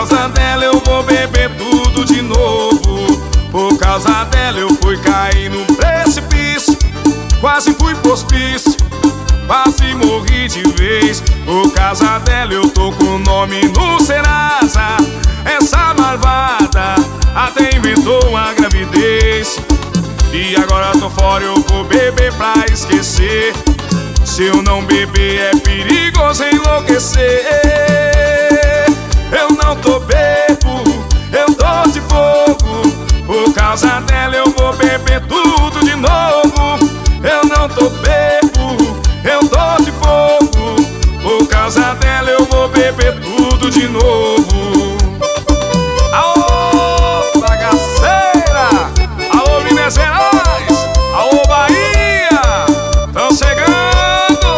causa dela eu vou beber tudo de novo. Por causa dela eu fui cair no precipício, quase fui pro hospício, quase morri de vez. Por causa dela eu tô com o nome no Serasa. Essa malvada até inventou uma gravidez. E agora tô fora, eu vou beber pra esquecer. Se eu não beber é perigoso enlouquecer. Eu não tô bebo, eu tô de fogo. Por causa dela eu vou beber tudo de novo. Eu não tô bebo, eu tô de fogo. Por causa dela eu vou beber tudo de novo. Aô, bagaceira! Alô, Minas Gerais! Alô, Bahia! Tão chegando!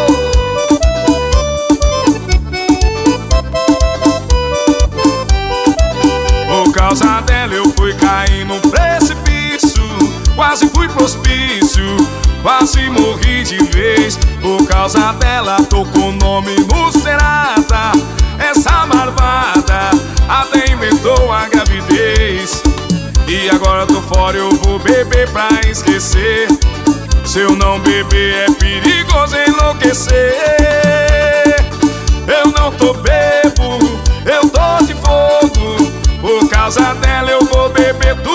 Por causa dela eu fui cair num precipício, quase fui pro hospício, quase morri de vez. Por causa dela tô com o nome no Serasa. Essa malvada até inventou a gravidez. E agora tô fora, eu vou beber pra esquecer. Se eu não beber é perigoso enlouquecer. Eu não tô bebo, eu tô de fogo. Por causa dela eu vou beber tudo